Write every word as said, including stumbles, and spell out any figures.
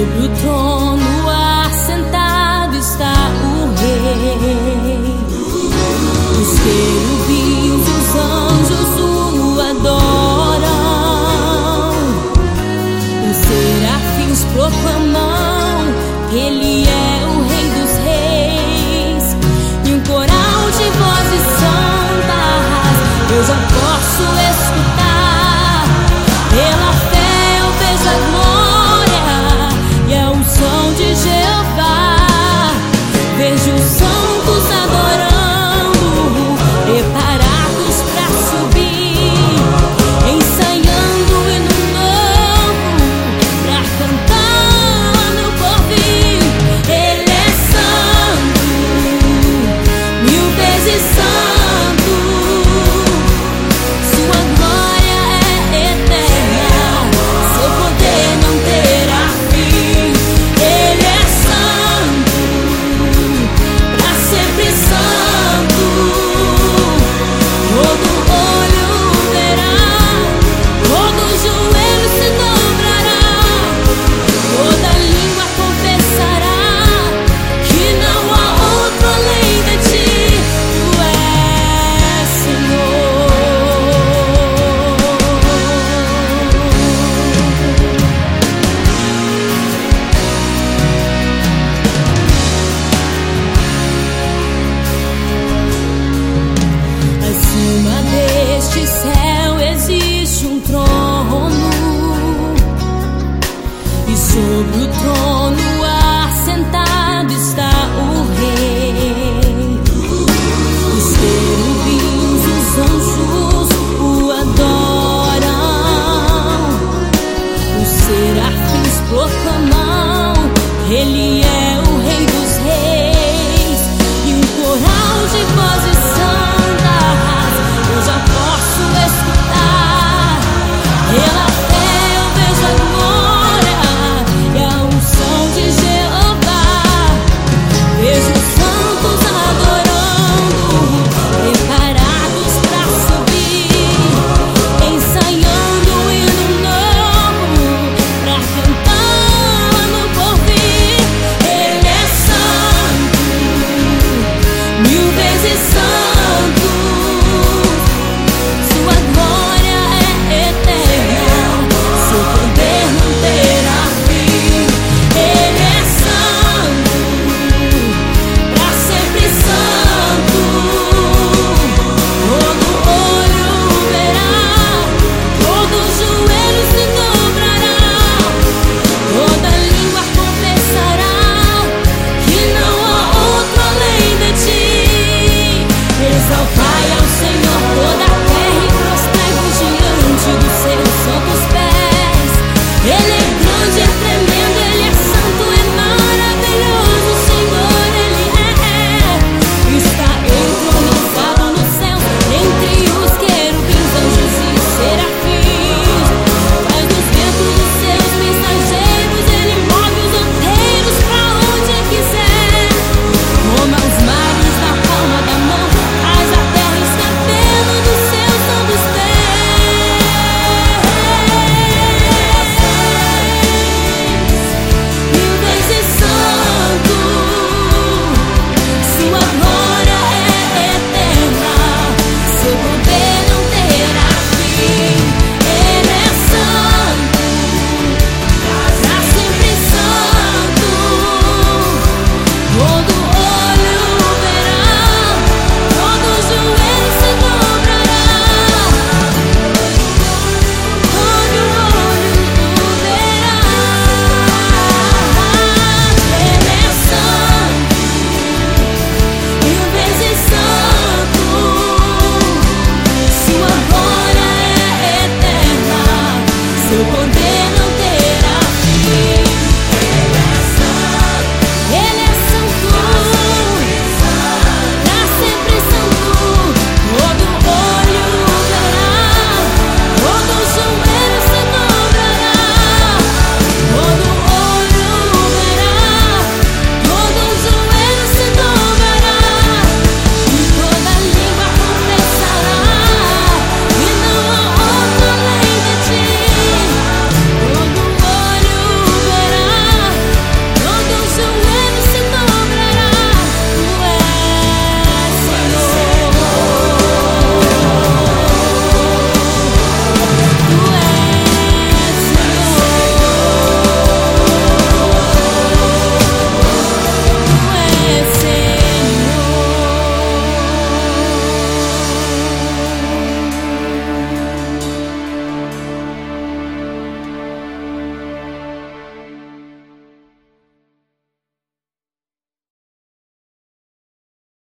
sobre o trono assentado está o Rei. Os querubins, os anjos o adoram, os serafins proclamam que Ele é o Rei dos Reis. E um coral de vozes santas eu já posso escutar. Pela fé eu vejo a glória e a unção de Jeová. Vejo os santos adorando, preparados para subir, ensaiando o hino novo para cantar no porvir. Ele é santo, mil vezes santo, sua glória é eterna, seu poder não terá fim. Ele é santo, para sempre santo, todo olho verá, todo joelho se dobrará, toda língua confessará que não há outro além de ti. Tu és Senhor. Acima deste céu existe um trono, e sobre o trono